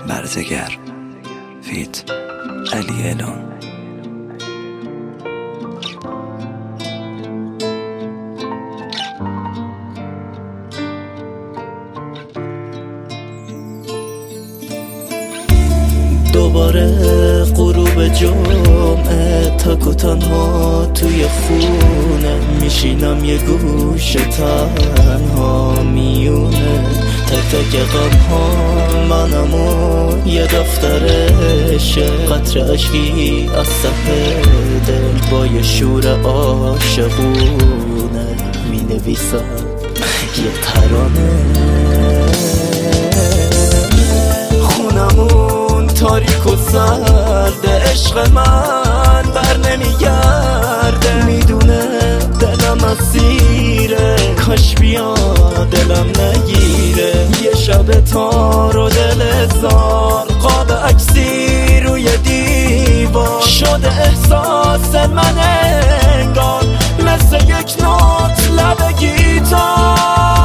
برزگر فیت علی الان. دوباره غروب جمعه تک و تنها توی خونه میشینم یه گوشه تنها میونه تک تک غم ها منم و یه دفترشه قطر عشقی از ته دل با یه شور عاشقونه مینویسم یه ترانه. خونمون تاریک و سرد عشق من بر نمیگرده میدونه دلم اسیره کاش بیا دلم نگیره یه شب تار و دل زار قاب عکسی روی دیوار شده احساس من انگار مثل یک نوت لب گیتار.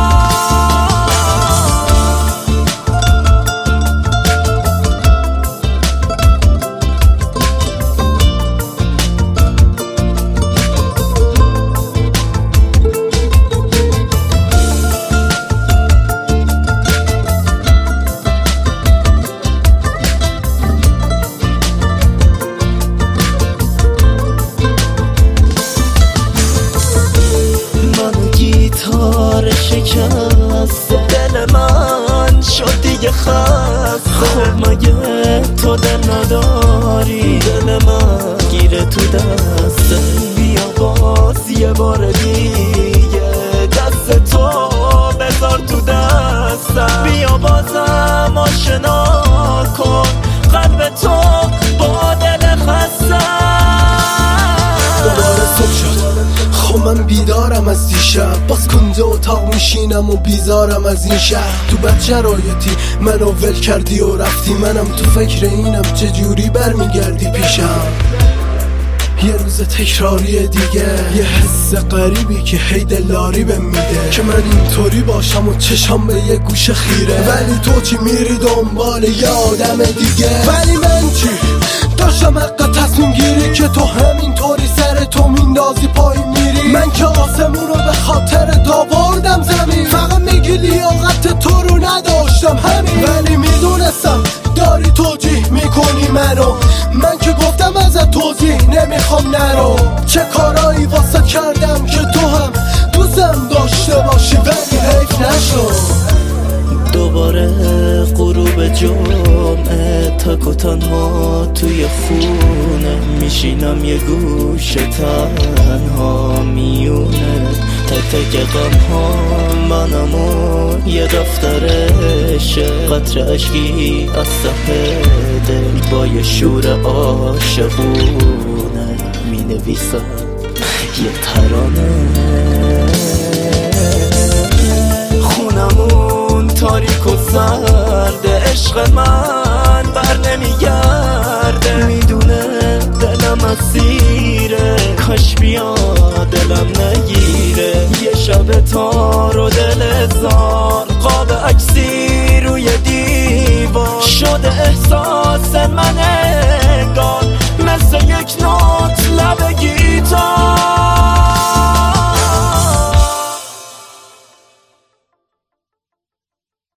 شکست دل من شد دیگه خسته خب مگه تو دل نداری دل من گیره تو دسته بیا باز یه بار دیگه دست تو بذار تو دستم بیا بازم آشنا کن قلب تو با دل خستم. دوباره صبح شد خب من بیدارم از دیشب باز کنده اتاق میشینم و بیزارم از این شهر تو بد شرایطی منو ول کردی و رفتی منم تو فکر اینم چجوری برمیگردی پیشم. یه روز تکراری دیگه یه حس غریبی که هی دلاری بهم میده که من اینطوری باشم و چشم به یه گوشه خیره ولی تو چی میری دنبال یه آدم دیگه ولی من چی داشتم حق تصمیم گیری که تو همینطوری سر تو میندازی پای میری من که آسمون رو به خاطر داوردم زمین فقط میگی لیاقت تو رو نداشتم همین ولی میدونستم داری توجیه میکنی منو من که گفتم ازت توضیح نمیخوام نرو چه کارایی واسه کردم که تو هم دوستم داشته باشی ولی حیف نشد. دوباره غروب جمعه تک و تنها توی خونه میشینم یه گوشه تنها میونه تک تک غم ها منم و یه دفترشه قطر عشقی از ته دل با یه شور عاشقونه مینویسم یه ترانه. خونمون تاریک و سرد عشق من بر نمیگرده میدونه دلم اسیره کاش بیا دلم نگیره یه شب تار و دل زار قاب عکسی روی دیوار شده